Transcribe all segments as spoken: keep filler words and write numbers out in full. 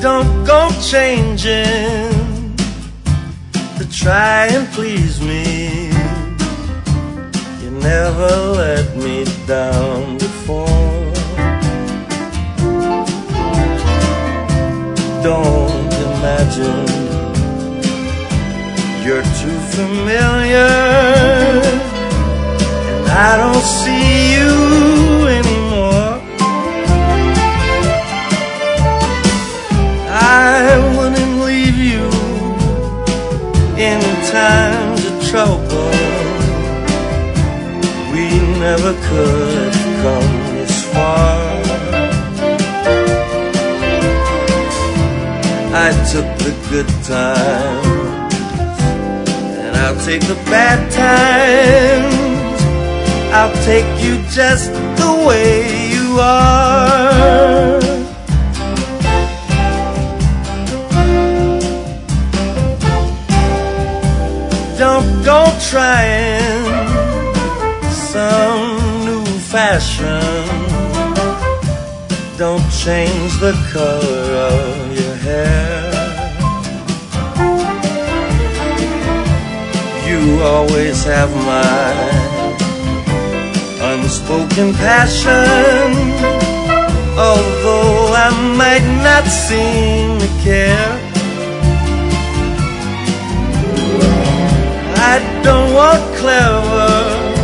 Don't go changing to try and please me. You never let me down before. Don't imagine you're too familiar, and I don't see you anymore. I wouldn't leave you in times of trouble. We never could have come this far. I took the good times, and I'll take the bad times. I'll take you just the way you are. Don't go trying some new fashion. Don't change the color of your hair. You always have my unspoken passion, although I might not seem to care. I don't want clever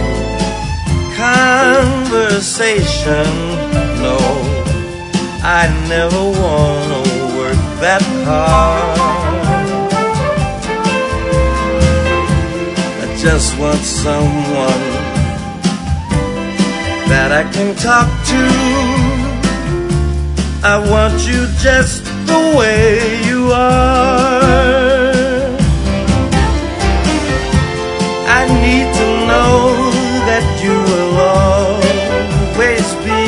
conversation, no. I never want to work that hard. I just want someone that I can talk to. I want you just the way you are. I need to know that you will always be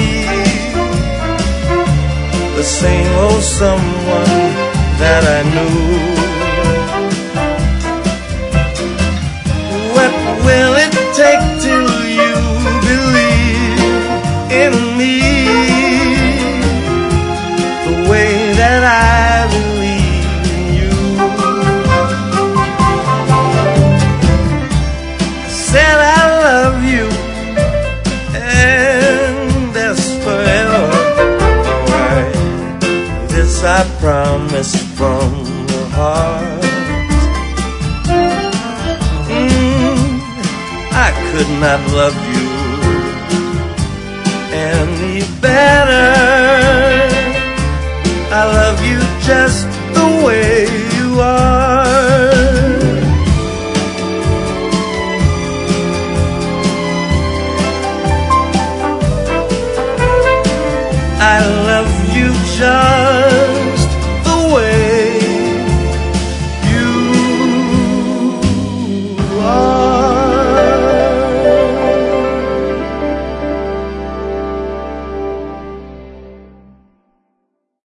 the same old someone that I knew. What will it take till you believe in me the way that I believe in you? I said I love you, and that's forever. This I promise from the heart. mm, I could not love you any better. I love you just the way you are. I love you just